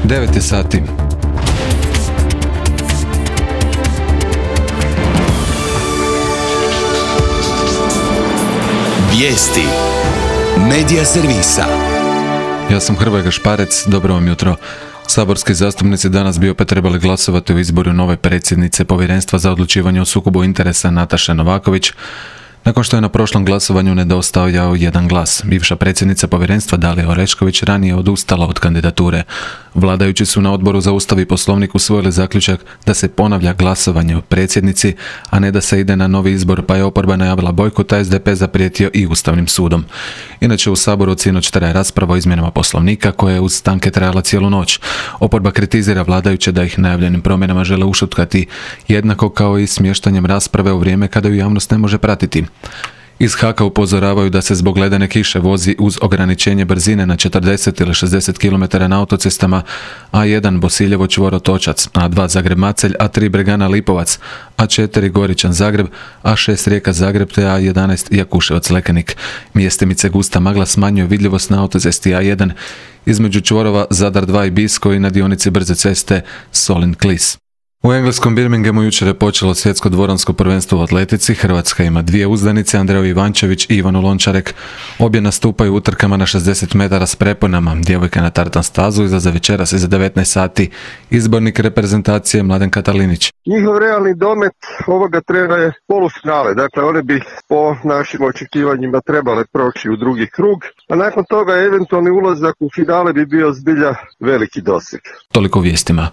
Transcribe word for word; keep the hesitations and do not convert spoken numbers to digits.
devet je sati. Vijesti Medija servisa. Ja sam Hrvoje Gašparec, dobro vam jutro. Saborski zastupnici danas bi opet trebali glasovati u izboru nove predsjednice Povjerenstva za odlučivanje o sukobu interesa Nataše Novaković, nakon što je na prošlom glasovanju nedostajao jedan glas. Bivša predsjednica povjerenstva Dalija Orešković ranije odustala od kandidature. Vladajući su na Odboru za Ustav i Poslovnik usvojili zaključak da se ponavlja glasovanje o predsjednici, a ne da se ide na novi izbor, pa je oporba najavila bojkot, a S D P zaprijetio i Ustavnim sudom. Inače, u Saboru od sinoć traje rasprava o izmjenama Poslovnika koja je uz stanke trajala cijelu noć. Oporba kritizira vladajuće da ih najavljenim promjenama žele ušutkati, jednako kao i smještanjem rasprave u vrijeme kada ju javnost ne može pratiti. Iz Haka upozoravaju da se zbog ledene kiše vozi uz ograničenje brzine na četrdeset ili šezdeset kilometara na autocestama A jedan Bosiljevo čvor Otočac, A dva Zagreb-Macelj, A tri Bregana Lipovac, A četiri Goričan Zagreb, A šest Rijeka Zagreb te A jedanaest Jakuševac Lekenik. Mjestimice gusta magla smanjuje vidljivost na autocesti A jedan između čvorova Zadar dva i Bisko i na dionici brze ceste Solin Klis. U engleskom Birminghamu jučer je počelo svjetsko dvoransko prvenstvo u atletici. Hrvatska ima dvije uzdanice, Andreju Ivančević i Ivanu Lončarek. Obje nastupaju u utrkama na šezdeset metara s preponama. Djevojke na tartan stazu izlaze večeras iza devetnaest sati. Izbornik reprezentacije Mladen Katalinić. Njihov realni domet ovoga trena je polufinale. Dakle, one bi po našim očekivanjima trebale proći u drugi krug, a nakon toga eventualni ulazak u finale bi bio zbilja veliki doseg. Toliko vijestima.